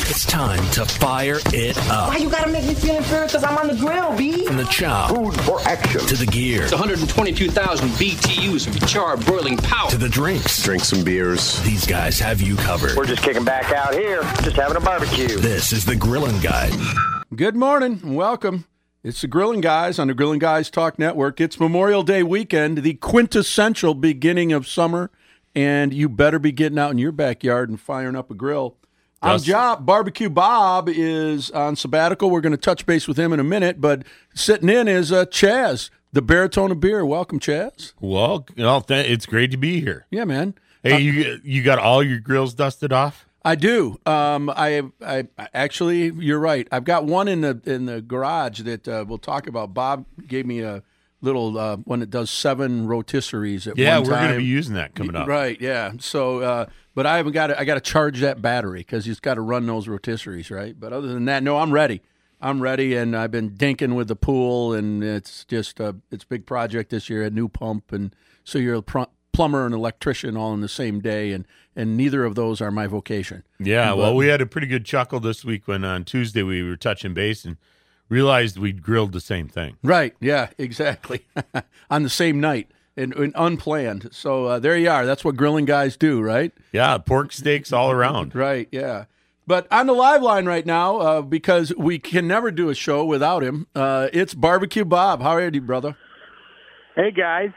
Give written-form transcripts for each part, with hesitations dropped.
It's time to fire it up. Why you gotta make me feel inferior because I'm on the grill, B? From the chow. Food for action. To the gear. It's 122,000 BTUs of charred boiling power. To the drinks. Drink some beers. These guys have you covered. We're just kicking back out here, just having a barbecue. This is the Grillin' Guy. Good morning and welcome. It's the Grillin' Guys on the Grillin' Guys Talk Network. It's Memorial Day weekend, the quintessential beginning of summer, and you better be getting out in your backyard and firing up a grill. Barbecue Bob is on sabbatical. We're going to touch base with him in a minute, but sitting in is Chaz, the baritone of beer. Welcome, Chaz. Well, it's great to be here. Yeah, man. Hey, you got all your grills dusted off? I do. I actually, you're right. I've got one in the garage that we'll talk about. Bob gave me a little one that does 7 rotisseries at one time. Yeah, we're going to be using that coming up. Right, yeah. So, but I haven't got it. I got to charge that battery because he's got to run those rotisseries, right? But other than that, no, I'm ready. And I've been dinking with the pool, and it's just it's a big project this year, a new pump, and so you're a plumber and electrician all in the same day, and neither of those are my vocation. Yeah, well, we had a pretty good chuckle this week when on Tuesday we were touching base and realized we'd grilled the same thing. Right, yeah, exactly. On the same night and unplanned. So there you are. That's what grilling guys do, right? Yeah, pork steaks all around. Right, yeah. But on the live line right now, because we can never do a show without him, it's Barbecue Bob. How are you, brother? Hey, guys.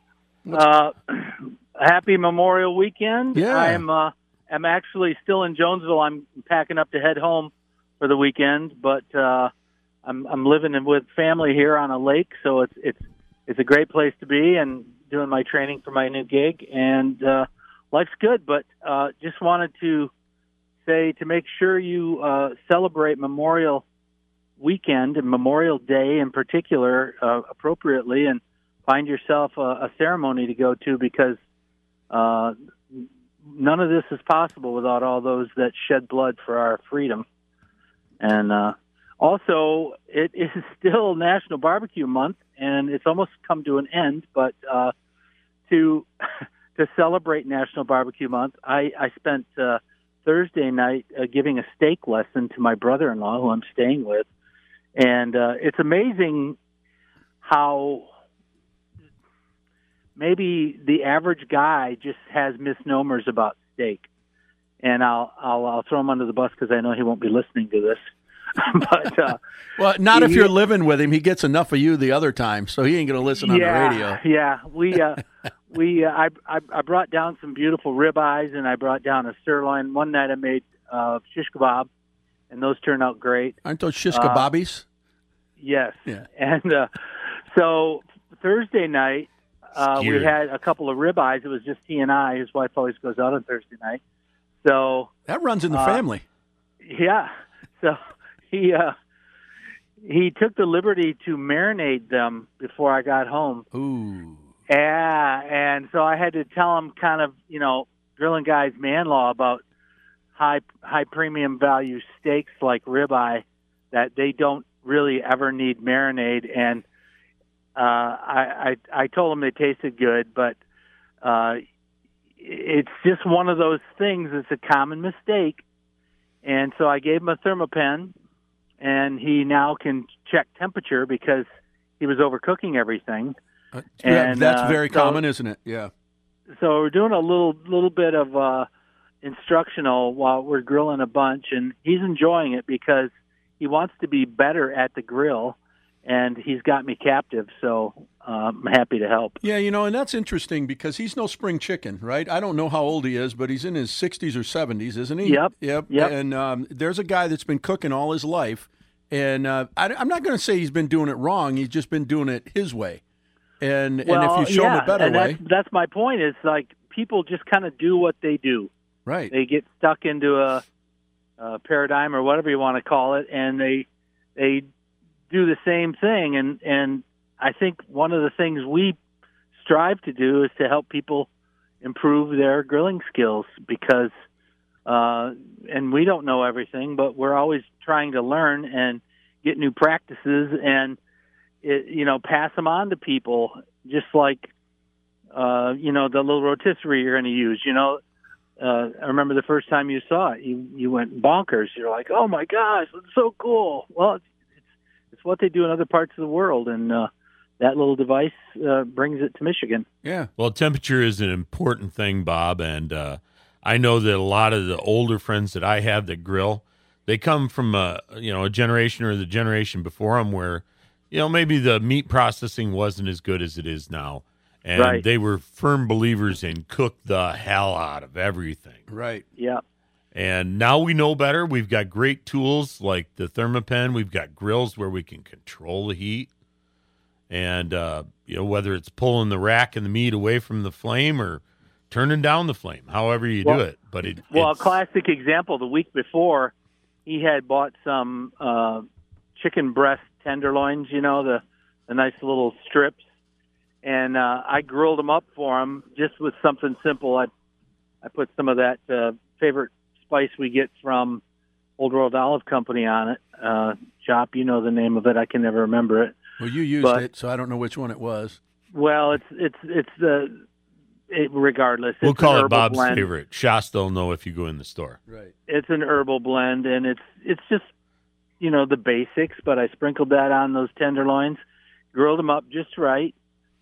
Happy Memorial Weekend. Yeah. I'm actually still in Jonesville. I'm packing up to head home for the weekend, but I'm living with family here on a lake, so it's a great place to be, and doing my training for my new gig, and life's good. But just wanted to say to make sure you celebrate Memorial Weekend and Memorial Day in particular appropriately, and find yourself a ceremony to go to, because none of this is possible without all those that shed blood for our freedom. And also, it is still National Barbecue Month, and it's almost come to an end. But to celebrate National Barbecue Month, I spent Thursday night giving a steak lesson to my brother-in-law, who I'm staying with. And it's amazing how maybe the average guy just has misnomers about steak. And I'll throw him under the bus because I know he won't be listening to this. But well, not if you're living with him. He gets enough of you the other time, so he ain't going to listen on the radio. Yeah. I brought down some beautiful ribeyes, and I brought down a sirloin. One night I made shish kebab, and those turned out great. Aren't those shish kebabis? Yes. Yeah. And so Thursday night, we had a couple of ribeyes. It was just he and I. His wife always goes out on Thursday night. So that runs in the family. Yeah. So he took the liberty to marinate them before I got home. Ooh. Yeah, and so I had to tell him kind of, Grilling Guys man law about high premium value steaks like ribeye, that they don't really ever need marinade. And I told him they tasted good, but it's just one of those things. It's a common mistake. And so I gave him a Thermopen, and he now can check temperature because he was overcooking everything. And that's very common, isn't it? Yeah. So we're doing a little bit of instructional while we're grilling a bunch, and he's enjoying it because he wants to be better at the grill, and he's got me captive, so I'm happy to help. Yeah, and that's interesting because he's no spring chicken, right? I don't know how old he is, but he's in his 60s or 70s, isn't he? Yep. And there's a guy that's been cooking all his life, and I'm not going to say he's been doing it wrong. He's just been doing it his way. And if you show him a better way. That's my point, is like people just kind of do what they do. Right. They get stuck into a paradigm or whatever you want to call it, and they do the same thing. And I think one of the things we strive to do is to help people improve their grilling skills, because and we don't know everything, but we're always trying to learn and get new practices and pass them on to people, just like the little rotisserie you're going to use. I remember the first time you saw it, you went bonkers. You're like, oh my gosh, it's so cool. Well, it's what they do in other parts of the world, and that little device brings it to Michigan. Yeah. Well, temperature is an important thing, Bob, and I know that a lot of the older friends that I have that grill, they come from a generation or the generation before them where, maybe the meat processing wasn't as good as it is now. And Right. they were firm believers in cook the hell out of everything. Right. Yeah. And now we know better. We've got great tools like the Thermapen. We've got grills where we can control the heat. And, whether it's pulling the rack and the meat away from the flame or turning down the flame, however you do it. But a it's classic example, the week before, he had bought some chicken breast tenderloins, the nice little strips. And I grilled them up for him just with something simple. I put some of that favorite spice we get from Old World Olive Company on it. Chop, you know the name of it. I can never remember it. Well, you used it, so I don't know which one it was. Well, regardless. we'll It's call an it herbal Bob's blend. favorite. Shasta will know if you go in the store. Right. It's an herbal blend, and it's just the basics. But I sprinkled that on those tenderloins, grilled them up just right.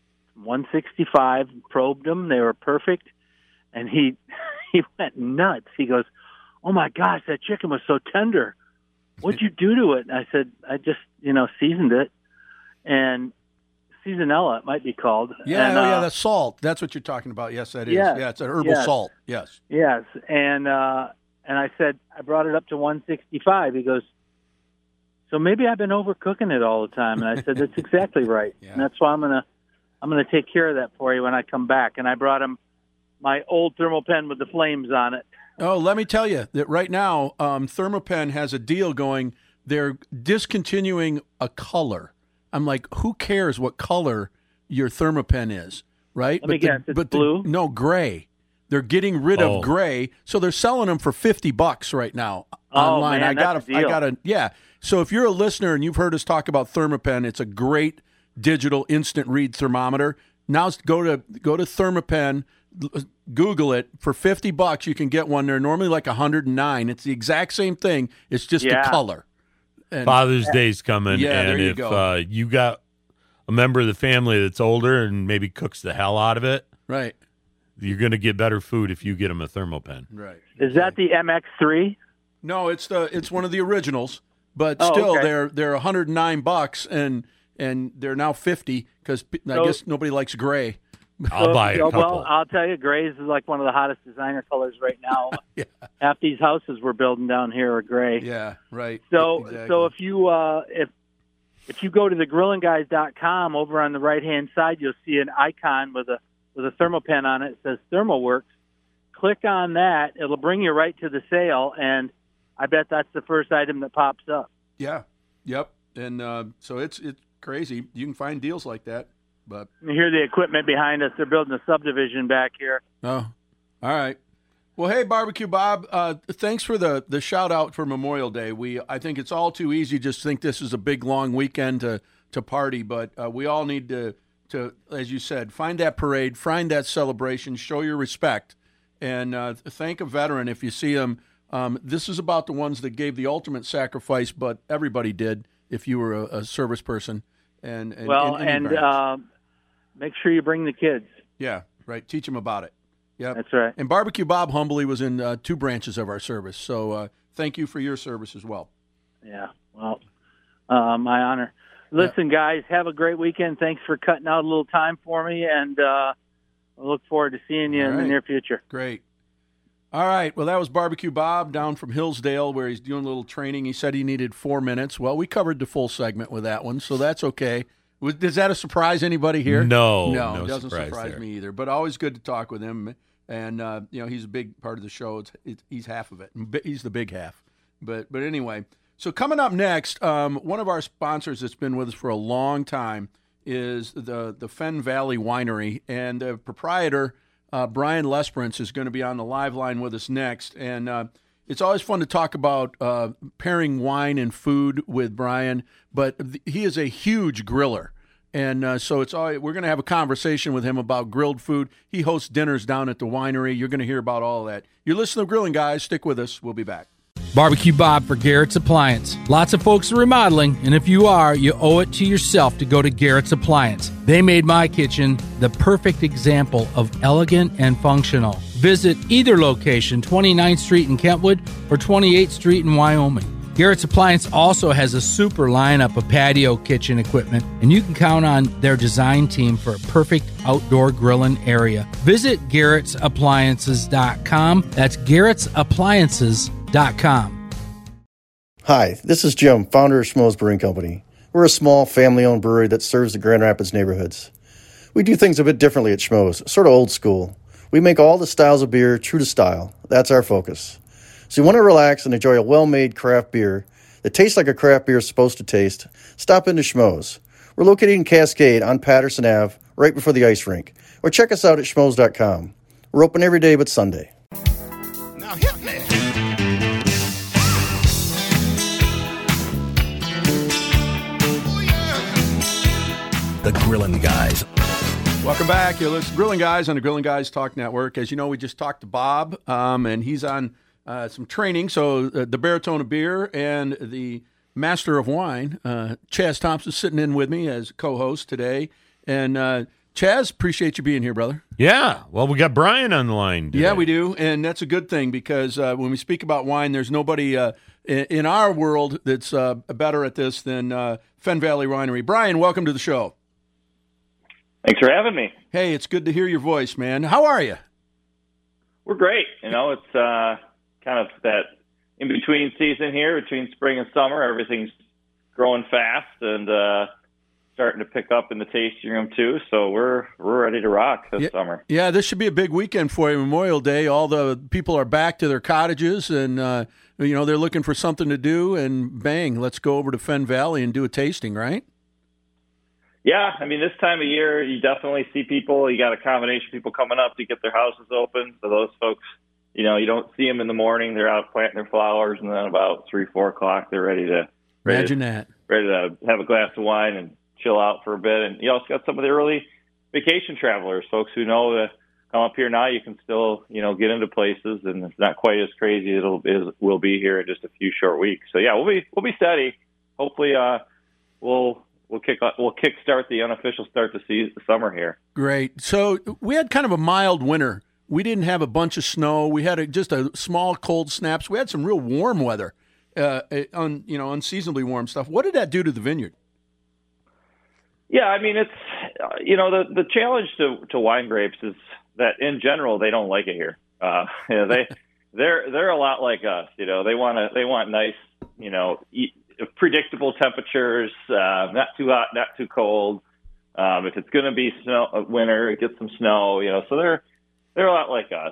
165, probed them. They were perfect. And he went nuts. He goes, oh, my gosh, that chicken was so tender. What'd you do to it? And I said, I just, seasoned it. And seasonella, it might be called. Yeah, and, that's salt. That's what you're talking about. Yes, that is. Yes, Yeah, it's an herbal yes. salt. Yes. Yes. And I said, I brought it up to 165. He goes, so maybe I've been overcooking it all the time. And I said, that's exactly right. Yeah. And that's why I'm gonna take care of that for you when I come back. And I brought him my old Thermapen with the flames on it. Oh, let me tell you that right now, Thermapen has a deal going. They're discontinuing a color. I'm like, who cares what color your Thermapen is, right? Let me guess, it's blue? No, gray. They're getting rid Oh. of gray, so they're selling them for $50 right now Oh, online. man, that's a deal. Yeah. So if you're a listener and you've heard us talk about Thermapen, it's a great digital instant read thermometer. Now go to Thermapen, Google it. For $50, you can get one. They're normally like $109. It's the exact same thing. It's just Yeah. the color. And Father's Day's coming, Yeah, and there you if go. You got a member of the family that's older and maybe cooks the hell out of it, right. you're going to get better food if you get them a Thermapen. Right. Is that the MX3? No, it's one of the originals, but Oh, still okay. they're $109 and they're now $50 because I So- guess nobody likes gray. I'll buy a couple. Well, I'll tell you, gray is like one of the hottest designer colors right now. Yeah. Half these houses we're building down here are gray. Yeah, right. So Exactly. so if you if you go to thegrillandguys.com, over on the right hand side you'll see an icon with a Thermapen on it. It says ThermoWorks. Click on that, it'll bring you right to the sale, and I bet that's the first item that pops up. Yeah. Yep. And so it's crazy. You can find deals like that. But You hear the equipment behind us. They're building a subdivision back here. oh, all right. Well, hey, Barbecue Bob, thanks for the shout out for Memorial Day. I think it's all too easy just to think this is a big long weekend to party, but we all need to, as you said, find that parade, find that celebration, show your respect, and thank a veteran if you see him. This is about the ones that gave the ultimate sacrifice, but everybody did if you were a service person. And make sure you bring the kids. yeah, right. Teach them about it. Yeah, That's right. And Barbecue Bob humbly was in 2 branches of our service, so thank you for your service as well. Yeah, well, my honor. Listen, guys, have a great weekend. Thanks for cutting out a little time for me, and I look forward to seeing you All in the right. near future. Great. All right. Well, that was Barbecue Bob down from Hillsdale where he's doing a little training. He said he needed 4 minutes. Well, we covered the full segment with that one, so that's okay. Does that surprise anybody here? No, No, no it doesn't surprise surprise there. me either. But always good to talk with him. And, he's a big part of the show. He's half of it. He's the big half. But anyway, so coming up next, one of our sponsors that's been with us for a long time is the Fenn Valley Winery. And the proprietor, Brian Lesperance, is going to be on the live line with us next. And it's always fun to talk about pairing wine and food with Brian. But he is a huge griller. And so we're going to have a conversation with him about grilled food. He hosts dinners down at the winery. You're going to hear about all that. You're listening to Grilling Guys. Stick with us. We'll be back. Barbecue Bob for Garrett's Appliance. Lots of folks are remodeling, and if you are, you owe it to yourself to go to Garrett's Appliance. They made my kitchen the perfect example of elegant and functional. Visit either location, 29th Street in Kentwood or 28th Street in Wyoming. Garrett's Appliance also has a super lineup of patio kitchen equipment, and you can count on their design team for a perfect outdoor grilling area. Visit Garrett'sAppliances.com. That's Garrett'sAppliances.com. Hi, this is Jim, founder of Schmoes Brewing Company. We're a small, family-owned brewery that serves the Grand Rapids neighborhoods. We do things a bit differently at Schmoes, sort of old school. We make all the styles of beer true to style. That's our focus. So you want to relax and enjoy a well-made craft beer that tastes like a craft beer is supposed to taste? Stop into Schmoes. We're located in Cascade on Patterson Ave, right before the ice rink. Or check us out at schmoes.com. We're open every day but Sunday. Now hit me. The Grillin' Guys. Welcome back. You're listening to Grilling Guys on the Grilling Guys Talk Network. As you know, we just talked to Bob, and he's on some training. So the baritone of beer and the master of wine, Chaz Thompson, sitting in with me as co-host today. And Chaz, appreciate you being here, brother. Yeah. Well, we got Brian on the line today. Yeah, we do. And that's a good thing because when we speak about wine, there's nobody in our world that's better at this than Fenn Valley Winery. Brian, welcome to the show. Thanks for having me. Hey, it's good to hear your voice, man. How are you? We're great. It's kind of that in-between season here, between spring and summer. Everything's growing fast and starting to pick up in the tasting room, too. So we're ready to rock this summer. Yeah, this should be a big weekend for you, Memorial Day. All the people are back to their cottages, and, they're looking for something to do, and bang, let's go over to Fenn Valley and do a tasting, right? Yeah, this time of year, you definitely see people. You got a combination of people coming up to get their houses open. So those folks, you don't see them in the morning. They're out planting their flowers, and then about 3, 4 o'clock, they're ready to ready to have a glass of wine and chill out for a bit. And you also got some of the early vacation travelers, folks who know that come up here now. You can still, get into places, and it's not quite as crazy as it will be here in just a few short weeks. So yeah, we'll be steady. Hopefully, we'll kickstart the unofficial start to the summer here. Great. So we had kind of a mild winter. We didn't have a bunch of snow. We had just a small cold snaps. We had some real warm weather, unseasonably warm stuff. What did that do to the vineyard? Yeah, it's the challenge to wine grapes is that in general they don't like it here. They're a lot like us. They want nice, predictable temperatures, not too hot, not too cold. If it's going to be winter, get some snow. So they're a lot like us.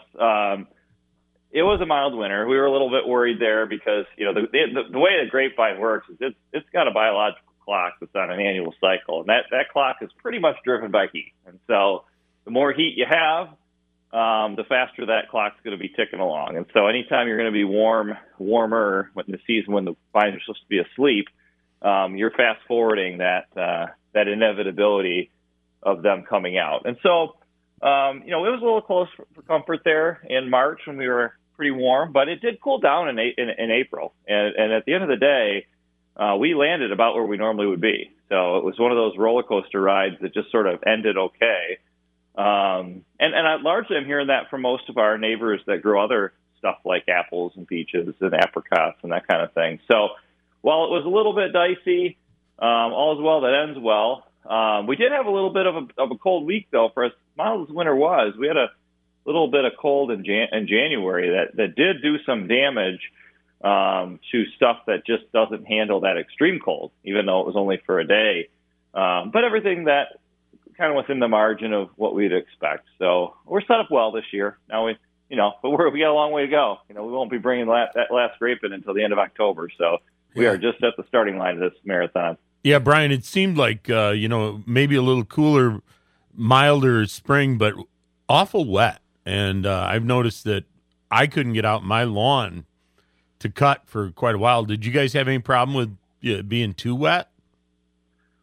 It was a mild winter. We were a little bit worried there because the way the grapevine works is it's got a biological clock that's on an annual cycle, and that clock is pretty much driven by heat. And so the more heat you have, the faster that clock's going to be ticking along. And so anytime you're going to be warmer in the season when the vines are supposed to be asleep, you're fast forwarding that inevitability of them coming out. And so, it was a little close for comfort there in March when we were pretty warm, but it did cool down in April. And at the end of the day, we landed about where we normally would be. So it was one of those roller coaster rides that just sort of ended okay. And I largely am hearing that from most of our neighbors that grow other stuff like apples and peaches and apricots and that kind of thing. So while it was a little bit dicey, all is well that ends well. We did have a little bit of a cold week, though, for as mild as winter was. We had a little bit of cold in January that did do some damage to stuff that just doesn't handle that extreme cold, even though it was only for a day. But everything that kind of within the margin of what we'd expect. So we're set up well this year. Now we got a long way to go. We won't be bringing that last grape in until the end of October. So we are just at the starting line of this marathon. Yeah, Brian, it seemed like, maybe a little cooler, milder spring, but awful wet. And I've noticed that I couldn't get out my lawn to cut for quite a while. Did you guys have any problem with being too wet?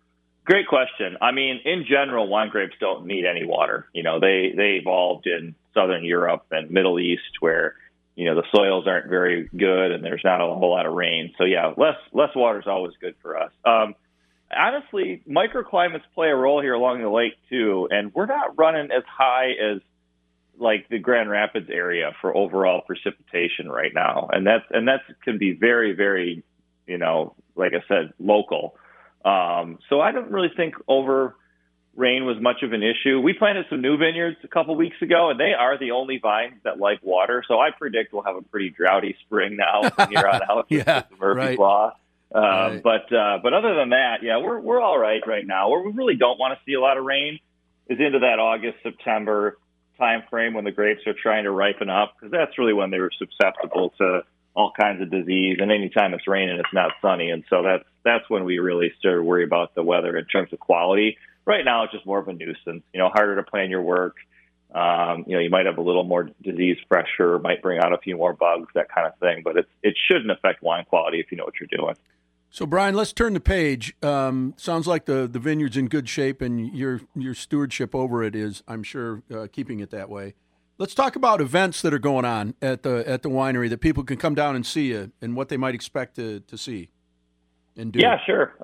Great question. I mean, in general, wine grapes don't need any water. They evolved in Southern Europe and Middle East where, the soils aren't very good and there's not a whole lot of rain. So, yeah, less water is always good for us. Honestly, microclimates play a role here along the lake, too, and we're not running as high as, like, the Grand Rapids area for overall precipitation right now. And that can be very, very, like I said, local. So I don't really think over rain was much of an issue. We planted some new vineyards a couple weeks ago, and they are the only vines that like water. So I predict we'll have a pretty droughty spring now from here on out. Yeah, Murphy's Law. Right. But other than that, yeah, we're all right now. Where we really don't want to see a lot of rain is into that August, September time frame when the grapes are trying to ripen up, because that's really when they're susceptible to all kinds of disease. And anytime it's raining, it's not sunny, and so that's when we really start to worry about the weather in terms of quality. Right now, it's just more of a nuisance. Harder to plan your work. You might have a little more disease pressure, might bring out a few more bugs, that kind of thing. But it shouldn't affect wine quality if you know what you're doing. So, Brian, let's turn the page. Sounds like the vineyard's in good shape, and your stewardship over it is, I'm sure, keeping it that way. Let's talk about events that are going on at the winery that people can come down and see you and what they might expect to see and do. Yeah, sure.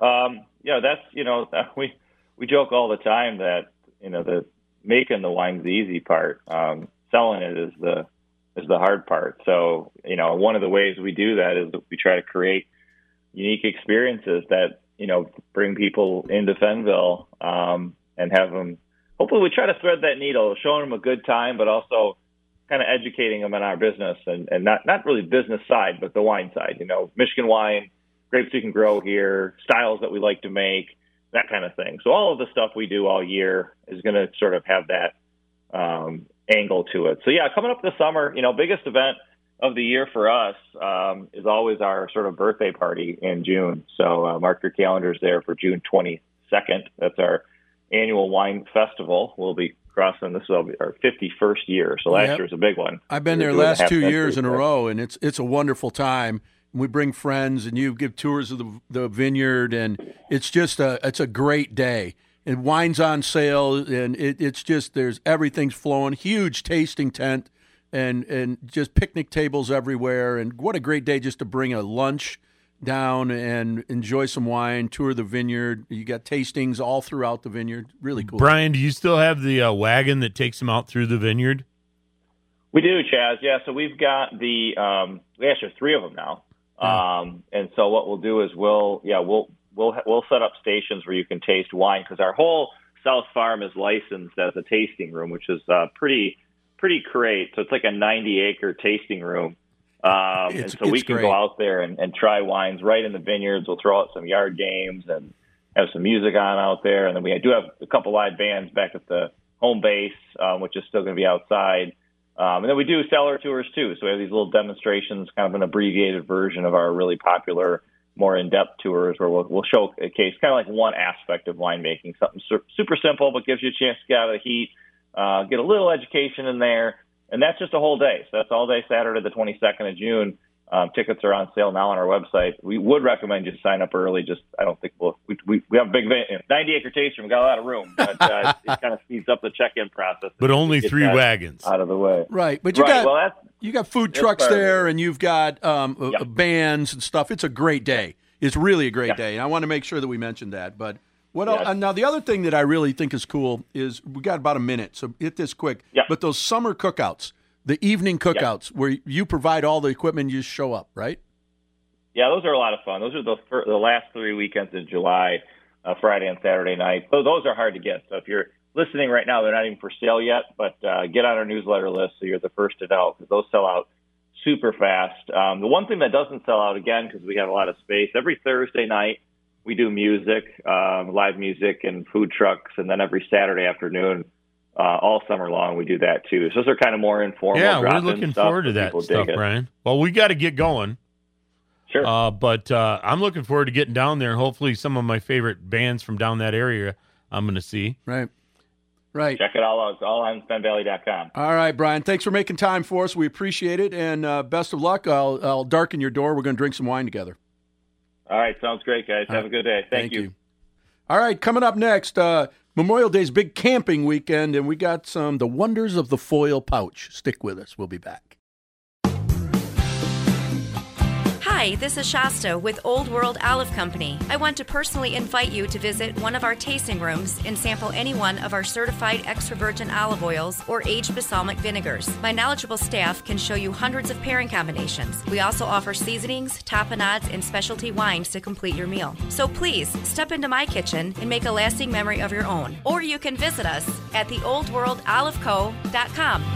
That's we joke all the time that the making the wine's the easy part. Selling it is the hard part. So one of the ways we do that is we try to create unique experiences that bring people into Fenville and have them. Hopefully, we try to thread that needle, showing them a good time, but also kind of educating them in our business and not really business side, but the wine side. Michigan wine, grapes we can grow here, styles that we like to make, that kind of thing. So all of the stuff we do all year is going to sort of have that angle to it. So, yeah, coming up this summer, biggest event of the year for us is always our sort of birthday party in June. So mark your calendars there for June 22nd. That's our annual wine festival. We'll be crossing, this will be our 51st year. So last year was a big one. I've been there last 2 years in a row, and it's a wonderful time. We bring friends, and you give tours of the vineyard, and it's just it's a great day. And wine's on sale, and it's just everything's flowing. Huge tasting tent, and just picnic tables everywhere. And what a great day just to bring a lunch down and enjoy some wine, tour the vineyard. You got tastings all throughout the vineyard. Really cool. Brian, do you still have the wagon that takes them out through the vineyard? We do, Chaz. Yeah, so we've got we actually have 3 of them now. And so what we'll do is we'll set up stations where you can taste wine, because our whole South Farm is licensed as a tasting room, which is pretty great. So it's like a 90-acre tasting room. And so we can go out there and try wines right in the vineyards. We'll throw out some yard games and have some music on out there. And then we do have a couple live bands back at the home base, which is still going to be outside. And then we do cellar tours, too. So we have these little demonstrations, kind of an abbreviated version of our really popular, more in-depth tours, where we'll showcase kind of like one aspect of winemaking, something super simple but gives you a chance to get out of the heat, get a little education in there. And that's just a whole day. So that's all day Saturday, the 22nd of June. Tickets are on sale now on our website. We would recommend you sign up early. I don't think we have a big 90-acre tasting. We got a lot of room, but it kind of speeds up the check-in process. But only 3 wagons out of the way, right? But you got food trucks there, and you've got bands and stuff. It's a great day. It's really a great day, and I want to make sure that we mention that. But now the other thing that I really think is cool is we got about a minute, so hit this quick. Yeah. But those summer cookouts. The evening cookouts where you provide all the equipment, you just show up, right? Yeah, those are a lot of fun. Those are the last 3 weekends in July, Friday and Saturday night. So those are hard to get. So if you're listening right now, they're not even for sale yet, but get on our newsletter list so you're the first to know, because those sell out super fast. The one thing that doesn't sell out, again, because we have a lot of space, every Thursday night we do music, live music and food trucks, and then every Saturday afternoon, all summer long, we do that too. So those are kind of more informal. Yeah, we're looking forward to that stuff, Brian. Well, we got to get going. Sure. But I'm looking forward to getting down there. Hopefully some of my favorite bands from down that area I'm going to see. Right. Check it all out. It's all on FenValley.com. All right, Brian. Thanks for making time for us. We appreciate it. And best of luck. I'll darken your door. We're going to drink some wine together. All right. Sounds great, guys. Have a good day. Thank you. All right, coming up next, Memorial Day's big camping weekend, and we got the wonders of the foil pouch. Stick with us. We'll be back. Hi, this is Shasta with Old World Olive Company. I want to personally invite you to visit one of our tasting rooms and sample any one of our certified extra virgin olive oils or aged balsamic vinegars. My knowledgeable staff can show you hundreds of pairing combinations. We also offer seasonings, tapenades, and specialty wines to complete your meal. So please, step into my kitchen and make a lasting memory of your own. Or you can visit us at theoldworldoliveco.com.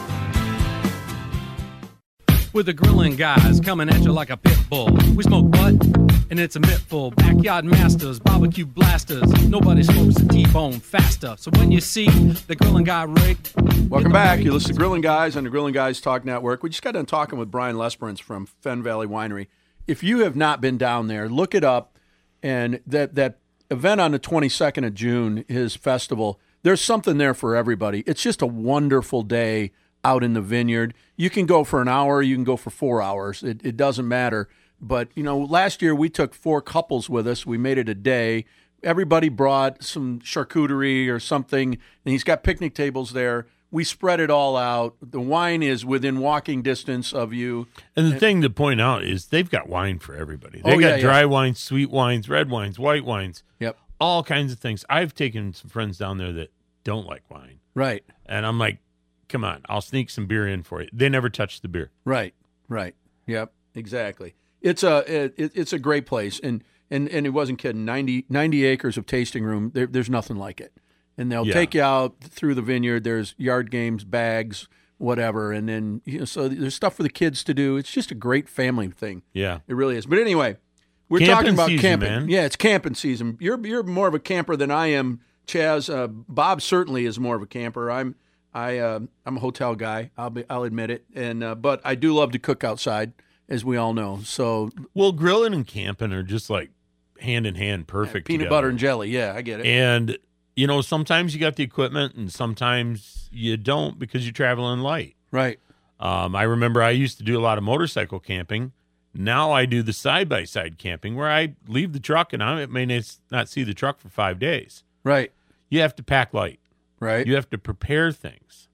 With the grilling guys coming at you like a pit bull. We smoke butt, and it's a mittful. Backyard masters, barbecue blasters. Nobody smokes a T-bone faster. So when you see the grilling guy rig... Welcome back. You listen to Grilling Guys on the Grilling Guys Talk Network. We just got done talking with Brian Lesperance from Fenn Valley Winery. If you have not been down there, look it up. And that event on the 22nd of June, his festival, there's something there for everybody. It's just a wonderful day out in the vineyard. You can go for an hour, you can go for 4 hours. It doesn't matter. But, last year we took 4 couples with us. We made it a day. Everybody brought some charcuterie or something, and he's got picnic tables there. We spread it all out. The wine is within walking distance of you. And the thing to point out is they've got wine for everybody. They got dry wines, sweet wines, red wines, white wines. Yep. All kinds of things. I've taken some friends down there that don't like wine. Right. And I'm like, come on, I'll sneak some beer in for you. They never touch the beer. Right. Yep, exactly. It's a great place, and it wasn't kidding. 90 acres of tasting room. There's nothing like it. And they'll take you out through the vineyard. There's yard games, bags, whatever, and then so there's stuff for the kids to do. It's just a great family thing. Yeah, it really is. But anyway, we're camping talking about season, camping. Man. Yeah, it's camping season. You're more of a camper than I am, Chaz. Bob certainly is more of a camper. I'm a hotel guy. I'll admit it, and but I do love to cook outside, as we all know. So, grilling and camping are just like hand in hand, perfect. Peanut butter and jelly. Yeah, I get it. And sometimes you got the equipment, and sometimes you don't because you're traveling light. Right. I remember I used to do a lot of motorcycle camping. Now I do the side-by-side camping where I leave the truck and I may not see the truck for 5 days. Right. You have to pack light. Right. You have to prepare things.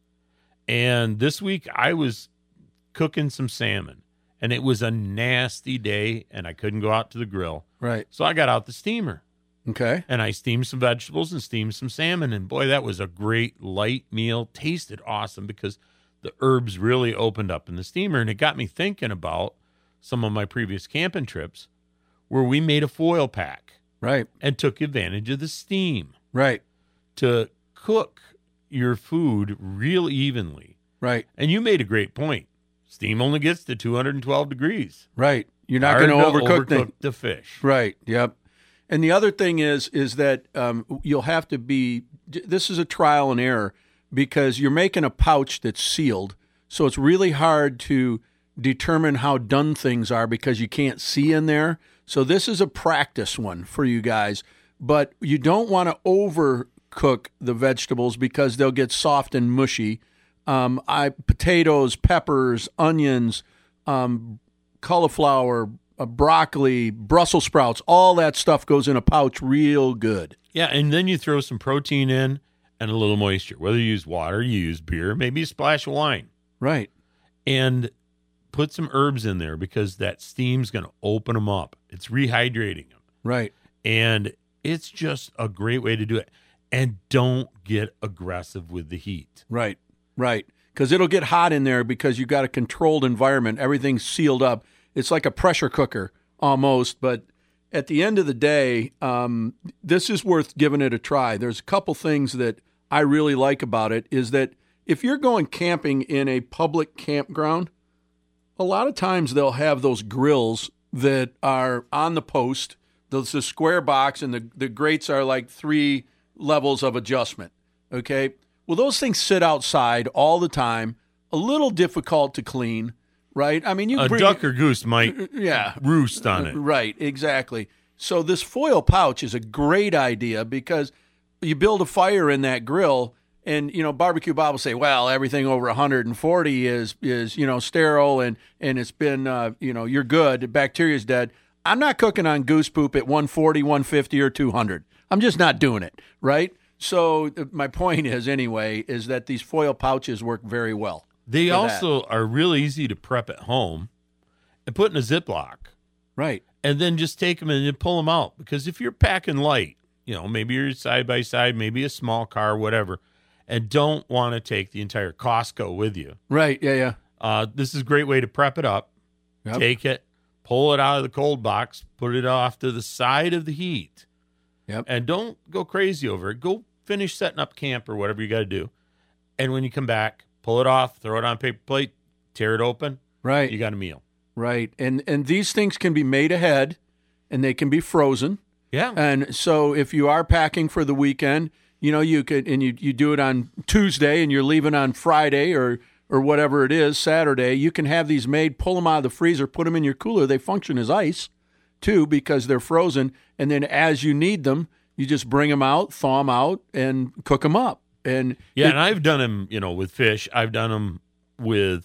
And this week I was cooking some salmon, and it was a nasty day, and I couldn't go out to the grill. Right. So I got out the steamer. Okay. And I steamed some vegetables and steamed some salmon, and boy, that was a great light meal. Tasted awesome because the herbs really opened up in the steamer, and it got me thinking about some of my previous camping trips where we made a foil pack. Right. And took advantage of the steam. Right. To cook your food real evenly. Right. And you made a great point. Steam only gets to 212 degrees. Right. You're not going to overcook the fish. Right. Yep. And the other thing is that you'll have to be – this is a trial and error because you're making a pouch that's sealed, so it's really hard to determine how done things are because you can't see in there. So this is a practice one for you guys. But you don't want to overcook the vegetables because they'll get soft and mushy. Potatoes, peppers, onions, cauliflower, broccoli, Brussels sprouts, all that stuff goes in a pouch real good. Yeah, and then you throw some protein in and a little moisture. Whether you use water, you use beer, maybe a splash of wine. Right. And put some herbs in there because that steam's going to open them up. It's rehydrating them. Right. And it's just a great way to do it. And don't get aggressive with the heat. Right. Because it'll get hot in there because you've got a controlled environment. Everything's sealed up. It's like a pressure cooker almost. But at the end of the day, this is worth giving it a try. There's a couple things that I really like about it is that if you're going camping in a public campground, a lot of times they'll have those grills that are on the post. There's a square box, and the grates are like 3 levels of adjustment, okay? Well, those things sit outside all the time, a little difficult to clean, right? I mean, a duck or goose might roost on it. Right, exactly. So this foil pouch is a great idea because you build a fire in that grill, and, Barbecue Bob will say, well, everything over 140 is sterile, and it's been, you're good, the bacteria's dead. I'm not cooking on goose poop at 140, 150, or 200. I'm just not doing it, right? So my point is, anyway, is that these foil pouches work very well. They also are really easy to prep at home and put in a Ziploc. Right. And then just take them and then pull them out. Because if you're packing light, maybe you're side-by-side, maybe a small car, whatever, and don't want to take the entire Costco with you. Right, yeah. This is a great way to prep it up. Yep. Take it, pull it out of the cold box, put it off to the side of the heat. Yep. And don't go crazy over it. Go finish setting up camp or whatever you got to do. And when you come back, pull it off, throw it on a paper plate, tear it open. Right. You got a meal. Right. And these things can be made ahead and they can be frozen. Yeah. And so if you are packing for the weekend, you could, and you do it on Tuesday and you're leaving on Friday or whatever it is, Saturday, you can have these made, pull them out of the freezer, put them in your cooler. They function as ice too because they're frozen. And then as you need them, you just bring them out, thaw them out, and cook them up. And and I've done them, with fish. I've done them with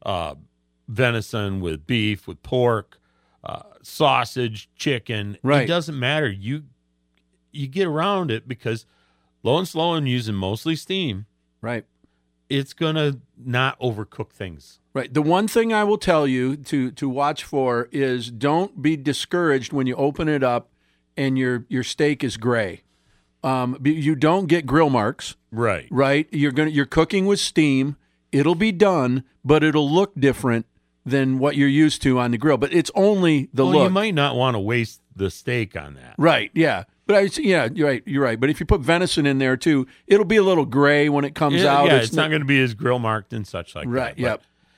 venison, with beef, with pork, sausage, chicken. Right. It doesn't matter. You get around it because low and slow and using mostly steam. Right. It's going to not overcook things. Right. The one thing I will tell you to watch for is don't be discouraged when you open it up and your steak is gray. You don't get grill marks. Right. Right. You're cooking with steam. It'll be done, but it'll look different than what you're used to on the grill. But it's only the look. You might not want to waste the steak on that. Right. Yeah. But you're right. You're right. But if you put venison in there too, it'll be a little gray when it comes out. Yeah, it's not going to be as grill marked and such like that. Right. Yep.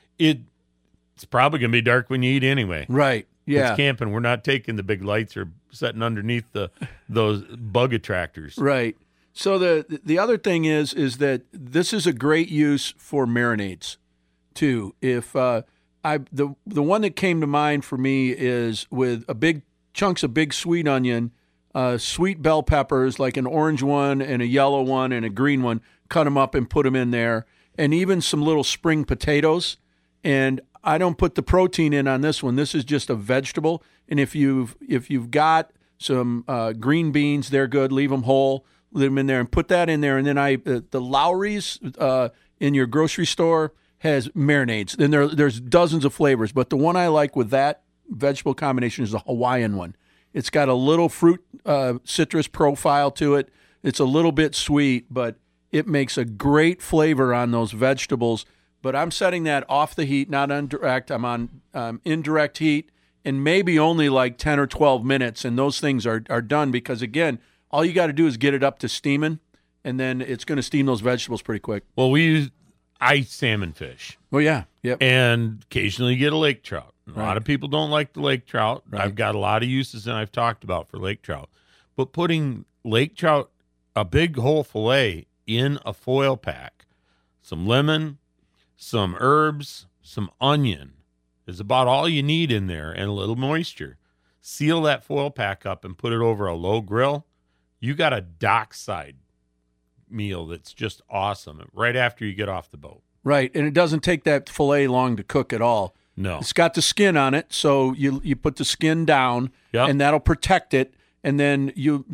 It's probably going to be dark when you eat anyway. Right. Yeah. It's camping. We're not taking the big lights or setting underneath those bug attractors. Right. So the other thing is that this is a great use for marinades too. If the one that came to mind for me is with chunks of big sweet onion, sweet bell peppers, like an orange one and a yellow one and a green one, cut them up and put them in there, and even some little spring potatoes. And I don't put the protein in on this one. This is just a vegetable. And if you've got some green beans, they're good. Leave them whole. Leave them in there and put that in there. And then the Lowry's in your grocery store has marinades. Then there's dozens of flavors, but the one I like with that vegetable combination is the Hawaiian one. It's got a little fruit citrus profile to it. It's a little bit sweet, but it makes a great flavor on those vegetables. But I'm setting that off the heat, not on direct. I'm on indirect heat, and maybe only like 10 or 12 minutes, and those things are done because, again, all you got to do is get it up to steaming, and then it's going to steam those vegetables pretty quick. Well, we use ice salmon fish. Oh, yeah. Yep. And occasionally you get a lake trout. A lot of people don't like the lake trout. Right. I've got a lot of uses that I've talked about for lake trout. But putting lake trout, a big whole fillet, in a foil pack, some lemon, some herbs, some onion is about all you need in there, and a little moisture. Seal that foil pack up and put it over a low grill. You got a dockside meal that's just awesome right after you get off the boat. Right, and it doesn't take that fillet long to cook at all. No. It's got the skin on it, so you put the skin down, and that'll protect it, and then you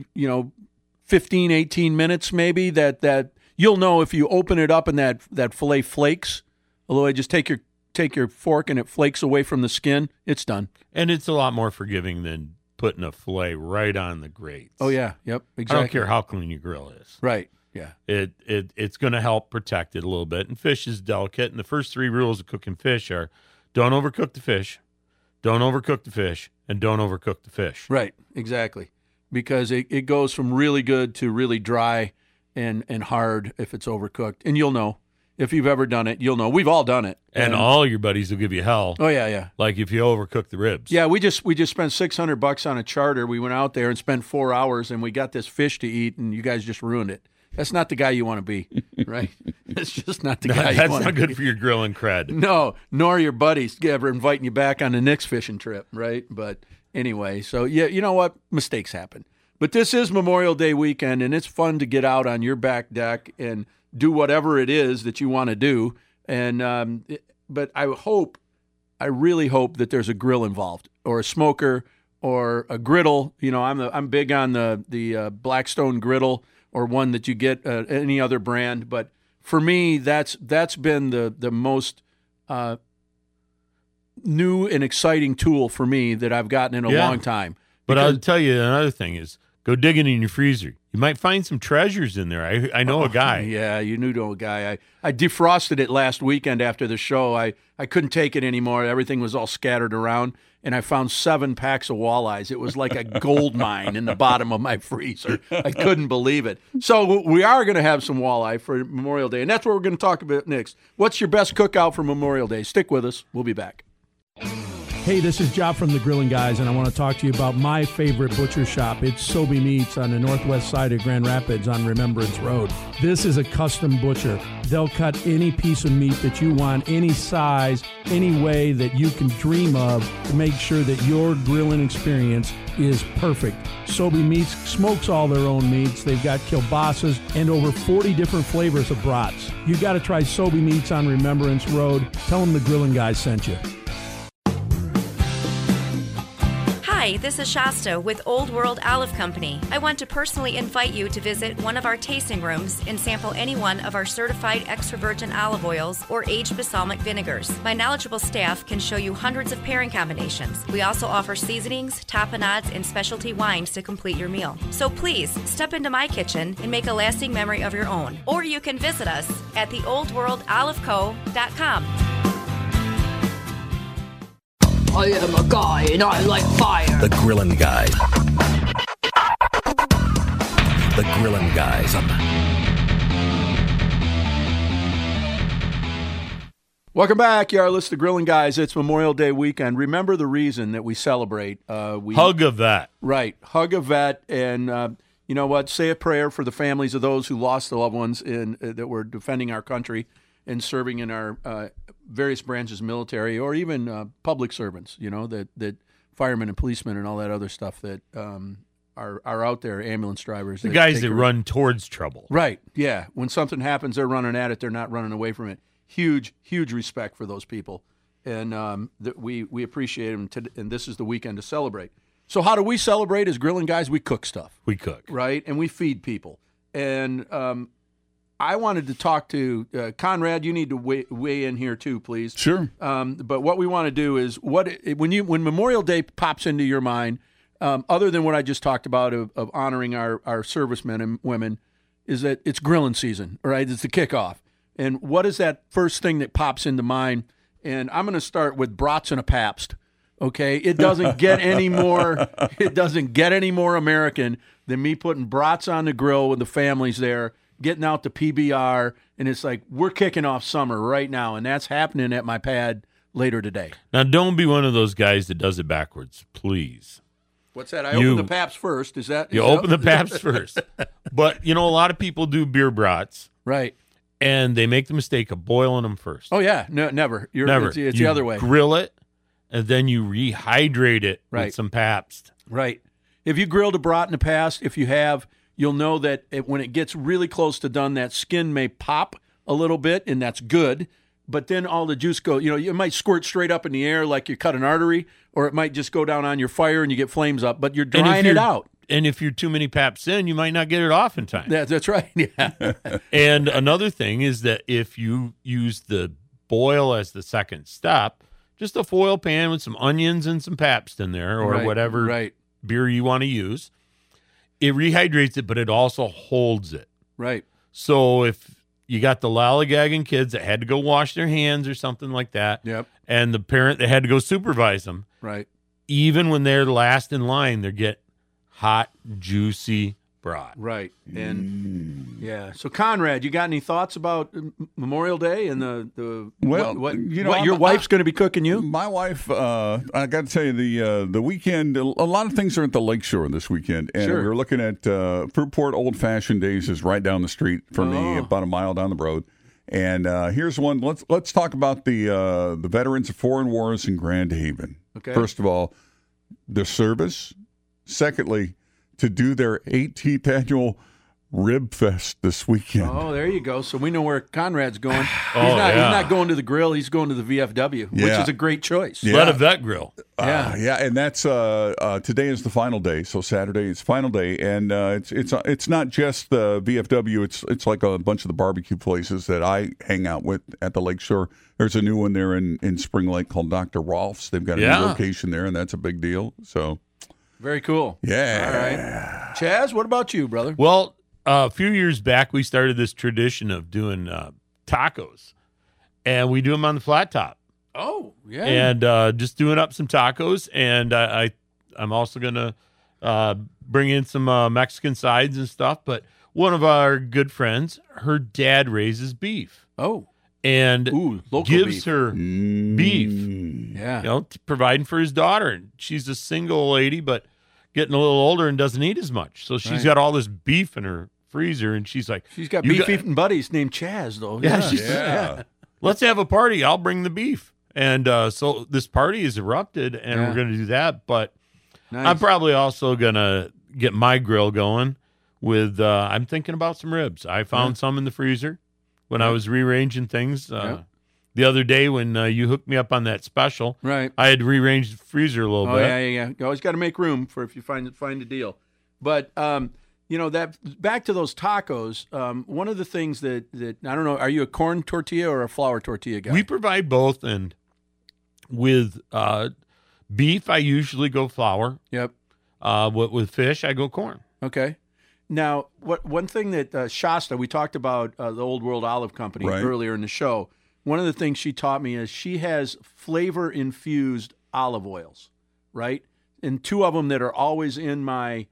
15, 18 minutes maybe, that you'll know if you open it up and that fillet flakes, although I just take your fork and it flakes away from the skin, it's done. And it's a lot more forgiving than putting a fillet right on the grates. Oh, yeah. Yep, exactly. I don't care how clean your grill is. Right, yeah. It's going to help protect it a little bit. And fish is delicate. And the first 3 rules of cooking fish are don't overcook the fish, don't overcook the fish, and don't overcook the fish. Right, exactly. Because it goes from really good to really dry and hard if it's overcooked. And you'll know. If you've ever done it, you'll know. We've all done it. And all your buddies will give you hell. Oh, yeah. Like if you overcook the ribs. Yeah, we just spent $600 on a charter. We went out there and spent 4 hours, and we got this fish to eat, and you guys just ruined it. That's not the guy you want to be, right? It's just not the guy you want to be. That's not good for your grilling cred. No, nor your buddies ever inviting you back on the next fishing trip, right? But anyway, so yeah, you know what? Mistakes happen. But this is Memorial Day weekend, and it's fun to get out on your back deck and do whatever it is that you want to do. And but I really hope that there's a grill involved, or a smoker, or a griddle. You know, I'm big on the Blackstone griddle or one that you get any other brand. But for me, that's been the most new and exciting tool for me that I've gotten in a long time. But I'll tell you another thing is go digging in your freezer. You might find some treasures in there. I know a guy. Yeah, you know a guy. I defrosted it last weekend after the show. I couldn't take it anymore. Everything was all scattered around, and I found 7 packs of walleyes. It was like a gold mine in the bottom of my freezer. I couldn't believe it. So we are going to have some walleye for Memorial Day, and that's what we're going to talk about next. What's your best cookout for Memorial Day? Stick with us. We'll be back. Hey, this is Job from the Grilling Guys, and I want to talk to you about my favorite butcher shop. It's Sobey Meats on the northwest side of Grand Rapids on Remembrance Road. This is a custom butcher. They'll cut any piece of meat that you want, any size, any way that you can dream of to make sure that your grilling experience is perfect. Sobey Meats smokes all their own meats. They've got kielbasa's and over 40 different flavors of brats. You got to try Sobey Meats on Remembrance Road. Tell them the Grilling Guys sent you. Hi, this is Shasta with Old World Olive Company. I want to personally invite you to visit one of our tasting rooms and sample any one of our certified extra virgin olive oils or aged balsamic vinegars. My knowledgeable staff can show you hundreds of pairing combinations. We also offer seasonings, tapenades, and specialty wines to complete your meal. So please, step into my kitchen and make a lasting memory of your own. Or you can visit us at theoldworldoliveco.com. I am a guy and I like fire. The Grillin' Guys. The Grillin' Guys. Welcome back. You are listening to Grillin' Guys. It's Memorial Day weekend. Remember the reason that we celebrate. Hug a vet. Right. Hug a vet. And you know what? Say a prayer for the families of those who lost their loved ones that were defending our country and serving in our various branches of military, or even public servants, you know, that firemen and policemen and all that other stuff that are out there, ambulance drivers. The guys that run towards trouble. Right, yeah. When something happens, they're running at it. They're not running away from it. Huge, huge respect for those people. And we appreciate them, and this is the weekend to celebrate. So how do we celebrate as Grilling Guys? We cook stuff. We cook. Right, and we feed people. And I wanted to talk to Conrad. You need to weigh in here too, please. Sure. But what we want to do is when Memorial Day pops into your mind, other than what I just talked about of honoring our servicemen and women, is that it's grilling season, right? It's the kickoff. And what is that first thing that pops into mind? And I'm going to start with brats and a Pabst. Okay, it doesn't get any more. It doesn't get any more American than me putting brats on the grill with the families there, getting out the PBR, and it's like we're kicking off summer right now, and that's happening at my pad later today. Now, don't be one of those guys that does it backwards, please. What's that? I open the Pabst first. Is that you open the Pabst first? But you know, a lot of people do beer brats, right? And they make the mistake of boiling them first. Oh yeah, no, never. Never. It's the other way. Grill it, and then you rehydrate it with some Pabst. Right. If you grilled a brat in the past, if you have, you'll know that when it gets really close to done, that skin may pop a little bit, and that's good. But then all the juice goes, it might squirt straight up in the air like you cut an artery, or it might just go down on your fire and you get flames up, but you're drying it out. And if you're too many Pabsts in, you might not get it off in time. That's right, yeah. And another thing is that if you use the boil as the second step, just a foil pan with some onions and some Pabst in there, or whatever beer you want to use, it rehydrates it, but it also holds it. Right. So if you got the lollygagging kids that had to go wash their hands or something like that, and the parent that had to go supervise them, right? Even when they're last in line, they get hot, juicy brat. Right. And yeah. So Conrad, you got any thoughts about Memorial Day and what your wife's going to be cooking you? My wife, I got to tell you, the weekend, a lot of things are at the Lakeshore this weekend, and we were looking at Fruitport Old Fashioned Days is right down the street from me, about a mile down the road. And here's one. Let's talk about the veterans of foreign wars in Grand Haven. Okay. First of all, the service. Secondly, to do their 18th annual Rib Fest this weekend. Oh, there you go. So we know where Conrad's going. He's yeah. not going to the grill. He's going to the VFW, which is a great choice. Yeah. Let a vet grill. Yeah, and that's today is the final day. So Saturday is final day, and it's not just the VFW. It's like a bunch of the barbecue places that I hang out with at the Lakeshore. There's a new one there in Spring Lake called Dr. Rolf's. They've got a new location there, and that's a big deal. So very cool. Yeah. All right, Chaz, what about you, brother? Well, a few years back, we started this tradition of doing tacos, and we do them on the flat top. Oh, yeah. And just doing up some tacos, and I'm also going to bring in some Mexican sides and stuff. But one of our good friends, her dad raises beef. Oh. And gives beef. her beef. Yeah. Providing for his daughter. And she's a single lady, but getting a little older and doesn't eat as much. So she's got all this beef in her freezer, and she's like, she's got beef eating buddies named Chaz, though. Yeah. Let's have a party. I'll bring the beef. And so this party is erupted, and we're going to do that. But I'm probably also going to get my grill going with, I'm thinking about some ribs. I found some in the freezer when I was rearranging things. The other day when you hooked me up on that special, right? I had to rearrange the freezer a little bit. Yeah. You always got to make room for if you find a deal. But that back to those tacos. One of the things that I don't know, are you a corn tortilla or a flour tortilla guy? We provide both, and with beef, I usually go flour. Yep. With fish, I go corn. Okay. Now, one thing that Shasta, we talked about the Old World Olive Company earlier in the show. One of the things she taught me is she has flavor-infused olive oils, right? And two of them that are always in my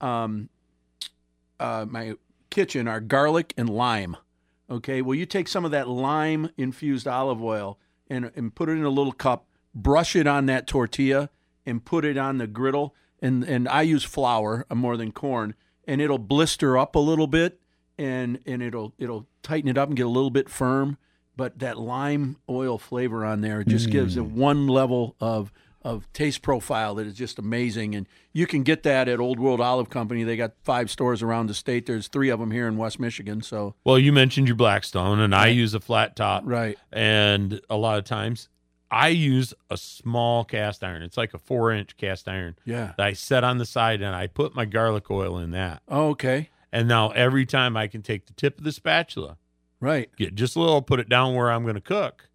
my kitchen are garlic and lime. Okay, well, you take some of that lime-infused olive oil and put it in a little cup, brush it on that tortilla, and put it on the griddle. And I use flour more than corn, and it'll blister up a little bit, and it'll tighten it up and get a little bit firm. But that lime oil flavor on there just gives it one level of taste profile that is just amazing. And you can get that at Old World Olive Company. They got 5 stores around the state. There's 3 of them here in West Michigan. So, well, you mentioned your Blackstone, and I use a flat top. Right. And a lot of times I use a small cast iron. It's like a 4-inch cast iron. Yeah. That I set on the side, and I put my garlic oil in that. Oh, okay. And now every time I can take the tip of the spatula, get just a little, put it down where I'm going to cook.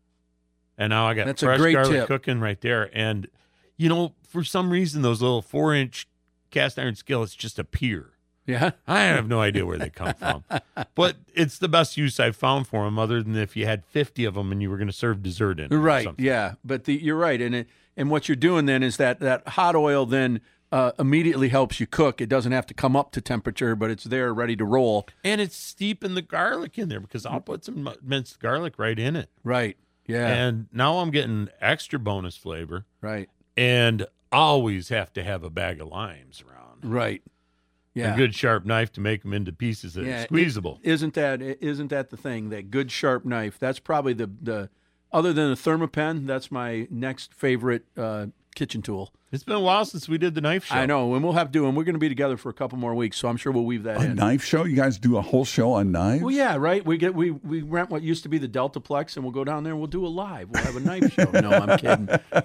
And now I got fresh garlic cooking right there. And, for some reason, those little 4-inch cast iron skillets just appear. Yeah. I have no idea where they come from. But it's the best use I've found for them, other than if you had 50 of them and you were going to serve dessert in them. Right, yeah. But you're right. And what you're doing then is that hot oil then immediately helps you cook. It doesn't have to come up to temperature, but it's there ready to roll. And it's steeping the garlic in there because I'll put some minced garlic right in it. Right, yeah. And now I'm getting extra bonus flavor. Right. And always have to have a bag of limes around. Right. Yeah. A good sharp knife to make them into pieces that are squeezable. Isn't that the thing? That good sharp knife. That's probably the other than the Thermapen, that's my next favorite kitchen tool. It's been a while since we did the knife show. I know, and we'll have to, and we're going to be together for a couple more weeks, so I'm sure we'll weave that in. A knife show? You guys do a whole show on knives? Well, yeah, right. We rent what used to be the Deltaplex, and we'll go down there and we'll do a live. We'll have a knife show. No, I'm kidding.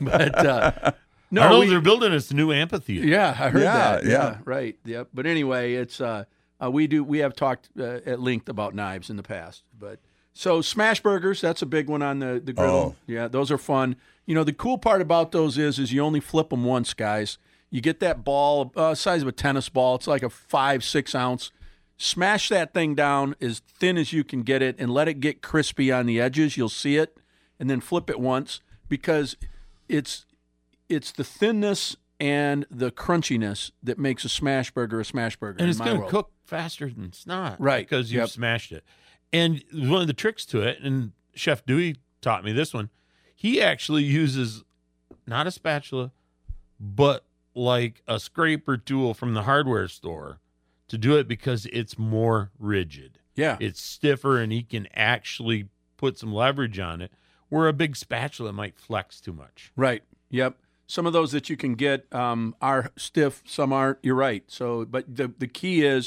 But no, they're building us a new amphitheater. Yeah, I heard that. Yeah, right. Yep. But anyway, it's we have talked at length about knives in the past, but. So smash burgers, that's a big one on the griddle. Oh. Yeah, those are fun. The cool part about those is you only flip them once, guys. You get that ball, size of a tennis ball. It's like a 5-6 ounce. Smash that thing down as thin as you can get it and let it get crispy on the edges. You'll see it. And then flip it once because it's the thinness and the crunchiness that makes a smash burger a smash burger. And it's going to cook faster than snot. Right. Because you've smashed it. And one of the tricks to it, and Chef Dewey taught me this one, he actually uses not a spatula, but like a scraper tool from the hardware store to do it because it's more rigid. Yeah. It's stiffer, and he can actually put some leverage on it, where a big spatula might flex too much. Right. Yep. Some of those that you can get are stiff, some aren't. You're right. So, but the key is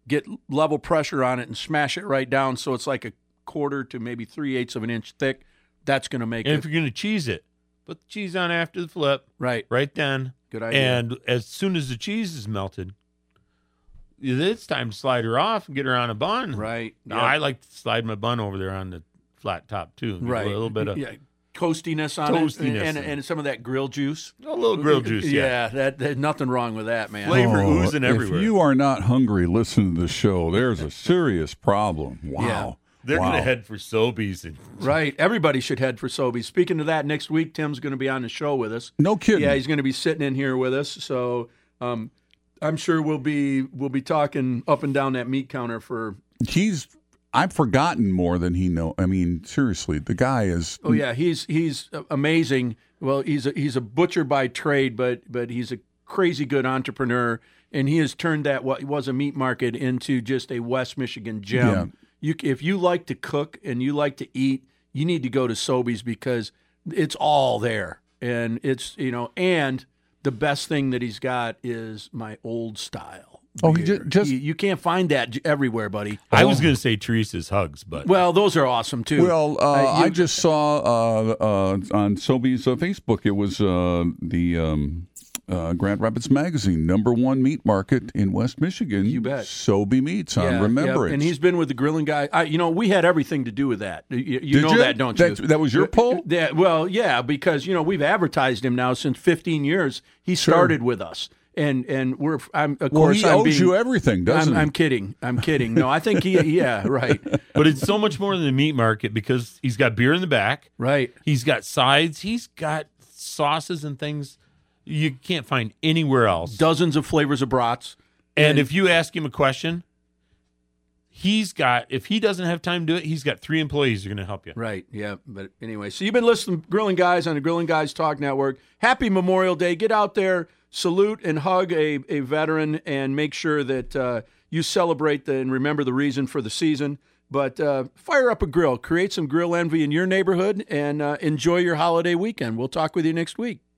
get level pressure on it and smash it right down so it's like a 1/4 to maybe 3/8 of an inch thick. That's going to make and it. if you're going to cheese it, put the cheese on after the flip. Right then. Good idea. And as soon as the cheese is melted, it's time to slide her off and get her on a bun. Right. Now, I like to slide my bun over there on the flat top too. Right. A little bit of toastiness on it, and some of that grill juice. A little grill juice, yeah. There's nothing wrong with that, man. Flavor oozing everywhere. If you are not hungry, listen to the show. There's a serious problem. Wow. Yeah. They're going to head for Sobeys. Right. Everybody should head for Sobeys. Speaking of that, next week, Tim's going to be on the show with us. No kidding. Yeah, he's going to be sitting in here with us. So I'm sure we'll be talking up and down that meat counter for. I've forgotten more than he know. I mean, seriously, the guy is. Oh yeah, he's amazing. Well, he's a butcher by trade, but he's a crazy good entrepreneur, and he has turned that what was a meat market into just a West Michigan gem. Yeah. If you like to cook and you like to eat, you need to go to Sobeys because it's all there, and it's and the best thing that he's got is my old style. Oh, he just you can't find that everywhere, buddy. I was going to say Teresa's Hugs, but those are awesome too. Well, I just saw on Sobeys Facebook it was the Grand Rapids Magazine #1 meat market in West Michigan. You bet. Sobey Meats on Remembrance. Yeah. And he's been with the Grilling Guy. We had everything to do with that. You know that, don't you? That was your poll? Well, yeah, because we've advertised him now since 15 years. He started with us. And he owes you everything, doesn't he? I'm kidding. No, I think yeah, right. But it's so much more than the meat market because he's got beer in the back. Right. He's got sides. He's got sauces and things you can't find anywhere else. Dozens of flavors of brats. And if you ask him a question, if he doesn't have time to do it, he's got 3 employees who are going to help you. Right, yeah. But anyway, so you've been listening to Grilling Guys on the Grilling Guys Talk Network. Happy Memorial Day. Get out there, salute and hug a veteran, and make sure that you celebrate and remember the reason for the season. But fire up a grill. Create some grill envy in your neighborhood and enjoy your holiday weekend. We'll talk with you next week.